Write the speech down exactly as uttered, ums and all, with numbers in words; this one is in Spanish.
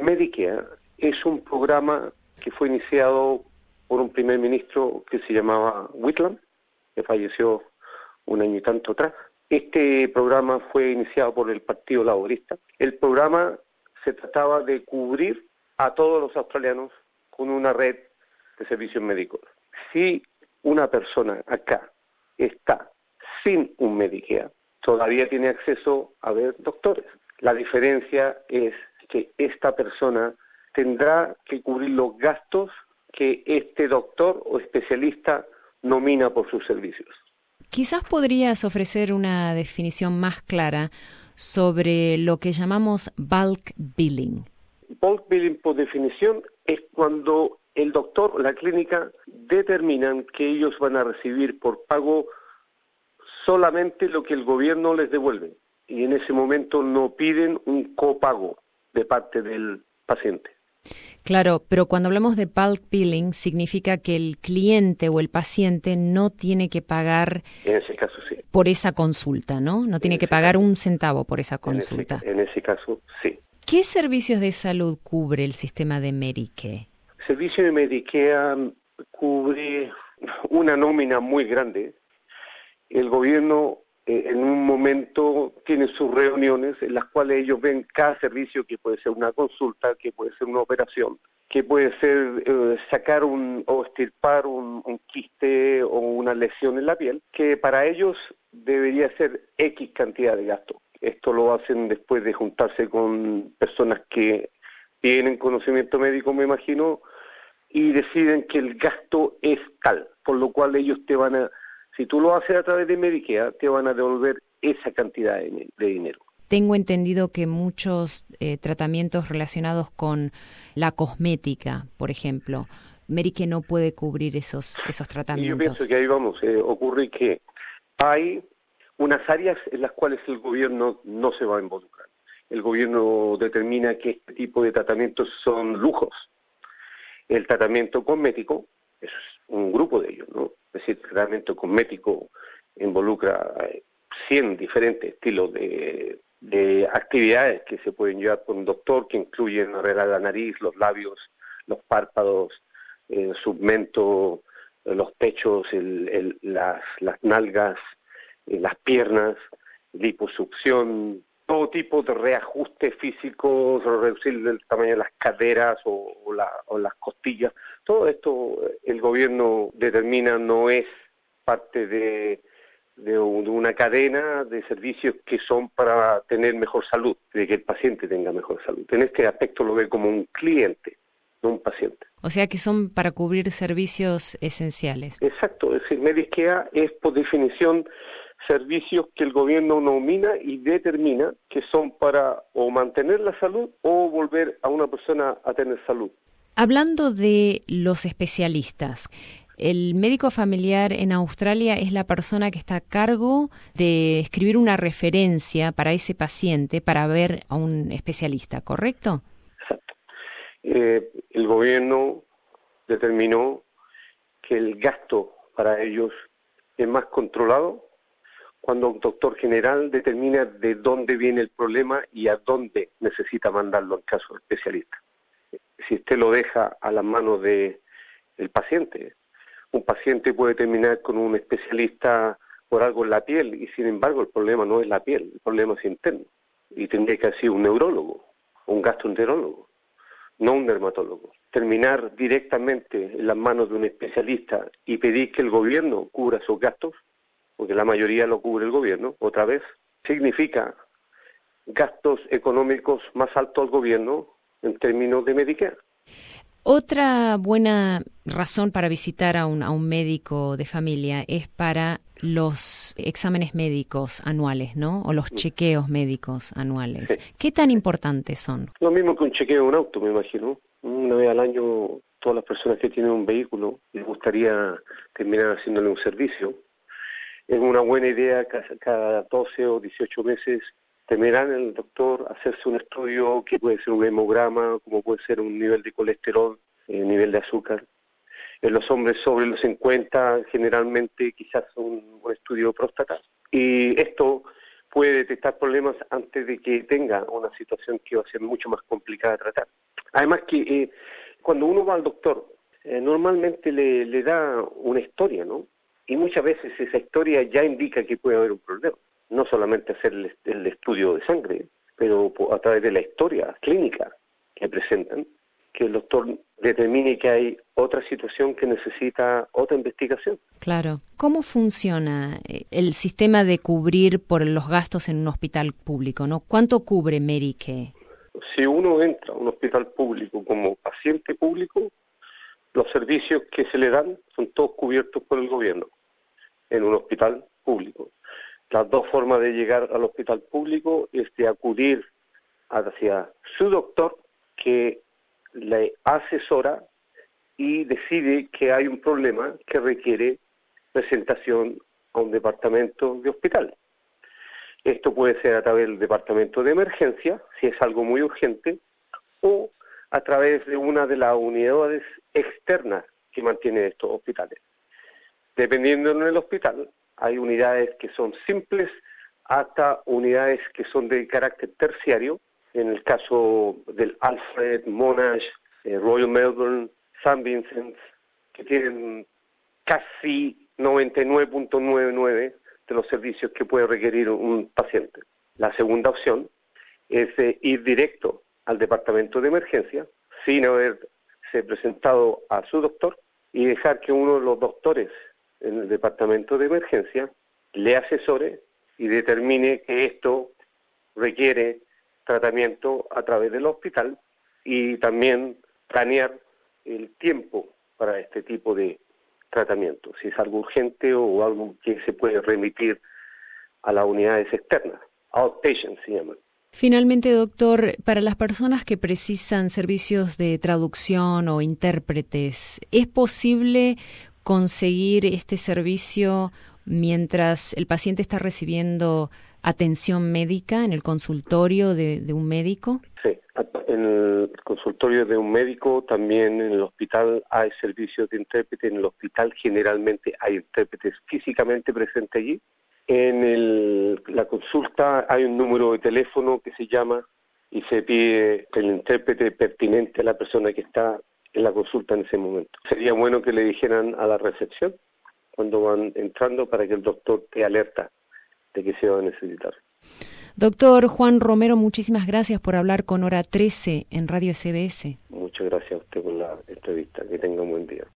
Medicare es un programa que fue iniciado por un primer ministro que se llamaba Whitlam, que falleció un año y tanto atrás. Este programa fue iniciado por el Partido Laborista. El programa se trataba de cubrir a todos los australianos con una red de servicios médicos. Si una persona acá está sin un Medicare, todavía tiene acceso a ver doctores. La diferencia es que esta persona tendrá que cubrir los gastos que este doctor o especialista nomina por sus servicios. Quizás podrías ofrecer una definición más clara sobre lo que llamamos bulk billing. Bulk billing, por definición, es cuando el doctor o la clínica determinan que ellos van a recibir por pago solamente lo que el gobierno les devuelve, y en ese momento no piden un copago de parte del paciente. Claro, pero cuando hablamos de bulk billing significa que el cliente o el paciente no tiene que pagar en ese caso, sí. por esa consulta, ¿no? No tiene que pagar caso, un centavo por esa consulta. En ese, en ese caso, sí. ¿Qué servicios de salud cubre el sistema de Medicare? El servicio de Medicare cubre una nómina muy grande. El gobierno eh, en un momento tiene sus reuniones en las cuales ellos ven cada servicio, que puede ser una consulta, que puede ser una operación, que puede ser eh, sacar un o extirpar un, un quiste o una lesión en la piel, que para ellos debería ser X cantidad de gasto. Esto lo hacen después de juntarse con personas que tienen conocimiento médico, me imagino, y deciden que el gasto es tal, por lo cual ellos te van a, si tú lo haces a través de Medicare, te van a devolver esa cantidad de, de dinero. Tengo entendido que muchos eh, tratamientos relacionados con la cosmética, por ejemplo, Medicare no puede cubrir esos esos tratamientos. Yo pienso que ahí vamos, eh, ocurre que hay unas áreas en las cuales el gobierno no se va a involucrar. El gobierno determina que este tipo de tratamientos son lujos. El tratamiento cosmético es un grupo de ellos, ¿no? Es decir, el tratamiento cosmético involucra cien diferentes estilos de, de actividades que se pueden llevar por un doctor, que incluyen arreglar la nariz, los labios, los párpados, el submento, los pechos, el, el, las, las nalgas, las piernas, liposucción, todo tipo de reajuste físico, reducir el tamaño de las caderas o, o, la, o las costillas. Todo esto el gobierno determina no es parte de, de, un, de una cadena de servicios que son para tener mejor salud, de que el paciente tenga mejor salud. En este aspecto lo ve como un cliente, no un paciente. O sea que son para cubrir servicios esenciales. Exacto, es decir, Medicare es por definición servicios que el gobierno nomina y determina que son para o mantener la salud o volver a una persona a tener salud. Hablando de los especialistas, el médico familiar en Australia es la persona que está a cargo de escribir una referencia para ese paciente para ver a un especialista, ¿correcto? Exacto. Eh, el gobierno determinó que el gasto para ellos es más controlado cuando un doctor general determina de dónde viene el problema y a dónde necesita mandarlo en caso de especialista. Si usted lo deja a las manos de el paciente, un paciente puede terminar con un especialista por algo en la piel y sin embargo el problema no es la piel, el problema es interno y tendría que ser un neurólogo, un gastroenterólogo, no un dermatólogo. Terminar directamente en las manos de un especialista y pedir que el gobierno cubra esos gastos, porque la mayoría lo cubre el gobierno, otra vez, significa gastos económicos más altos al gobierno en términos de Medicare. Otra buena razón para visitar a un, a un médico de familia es para los exámenes médicos anuales, ¿no? O los chequeos médicos anuales. Sí. ¿Qué tan importantes son? Lo mismo que un chequeo de un auto, me imagino. Una vez al año, todas las personas que tienen un vehículo les gustaría terminar haciéndole un servicio. Es una buena idea cada doce o dieciocho meses terminar el doctor hacerse un estudio que puede ser un hemograma, como puede ser un nivel de colesterol, eh, nivel de azúcar. En los hombres sobre los cincuenta, generalmente quizás un, un estudio de próstata. Y esto puede detectar problemas antes de que tenga una situación que va a ser mucho más complicada de tratar. Además que eh, cuando uno va al doctor, eh, normalmente le, le da una historia, ¿no? Y muchas veces esa historia ya indica que puede haber un problema. No solamente hacer el, el estudio de sangre, pero a través de la historia clínica que presentan, que el doctor determine que hay otra situación que necesita otra investigación. Claro. ¿Cómo funciona el sistema de cubrir por los gastos en un hospital público, ¿no? ¿Cuánto cubre Medicare? Si uno entra a un hospital público como paciente público, los servicios que se le dan son todos cubiertos por el gobierno en un hospital público. Las dos formas de llegar al hospital público es de acudir hacia su doctor, que le asesora y decide que hay un problema que requiere presentación a un departamento de hospital. Esto puede ser a través del departamento de emergencia, si es algo muy urgente, o a través de una de las unidades externas que mantienen estos hospitales. Dependiendo del hospital, hay unidades que son simples hasta unidades que son de carácter terciario. En el caso del Alfred, Monash, eh, Royal Melbourne, Saint Vincent, que tienen casi noventa y nueve punto noventa y nueve de los servicios que puede requerir un paciente. La segunda opción es eh, ir directo al departamento de emergencia sin haberse presentado a su doctor y dejar que uno de los doctores en el departamento de emergencia le asesore y determine que esto requiere tratamiento a través del hospital y también planear el tiempo para este tipo de tratamiento, si es algo urgente o algo que se puede remitir a las unidades externas, outpatient se llaman. Finalmente, doctor, para las personas que precisan servicios de traducción o intérpretes, ¿es posible conseguir este servicio mientras el paciente está recibiendo atención médica en el consultorio de, de un médico? Sí, en el consultorio de un médico, también en el hospital hay servicios de intérprete. En el hospital generalmente hay intérpretes físicamente presentes allí. En el, la consulta hay un número de teléfono que se llama y se pide el intérprete pertinente a la persona que está en la consulta en ese momento. Sería bueno que le dijeran a la recepción cuando van entrando para que el doctor te alerta de que se va a necesitar. Doctor Juan Romero, muchísimas gracias por hablar con Hora trece en Radio S B S. Muchas gracias a usted por la entrevista. Que tenga un buen día.